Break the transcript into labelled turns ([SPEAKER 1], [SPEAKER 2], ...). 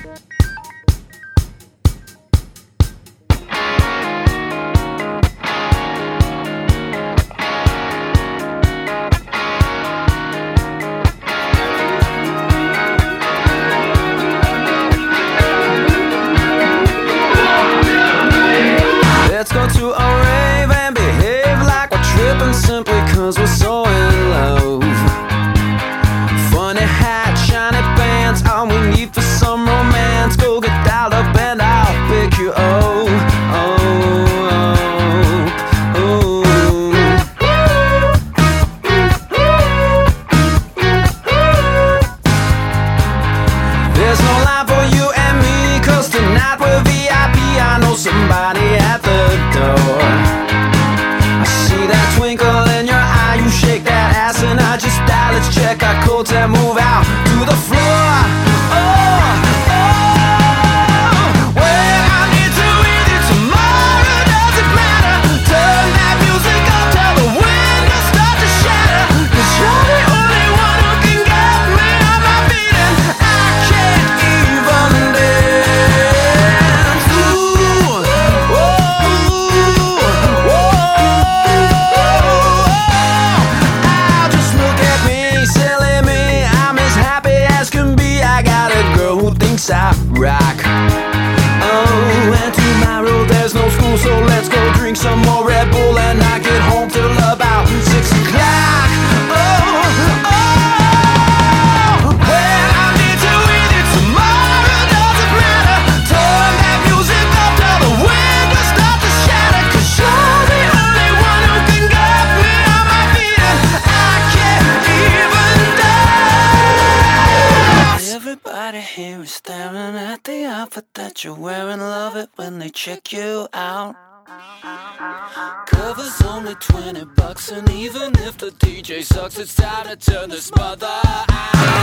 [SPEAKER 1] Let's go to a rave and behave like we're tripping simply cause we're so in love. Funny hat, shiny pants, all we need for some romance. Go get dialed up and I'll pick you up. There's no line for you and me, cause tonight we're VIP. I know somebody at the door. I see that twinkle in your eye, you shake that ass and I just die. Let's check our codes and move out to the floor. When I need to with you tomorrow, does it matter? Turn that music up, tell the windows start to shatter. Cause you're the only one who can get me on my feet, and I can't even dance. Just look at me, silly me, I'm as happy as can be. I got a girl who thinks I rock. And tomorrow there's no school, so let's go drink some more Red Bull and not get home till about 6 o'clock. When I need to with you tomorrow, does it matter? Turn that music up, tell the windows start to shatter. Cause you're the only one who can get me on my feet, and I can't even dance. Everybody here is staring at the outfit that you're wearing. Love it when they check you out. Cover's only $20, and even if the DJ sucks, it's time to turn this mother out.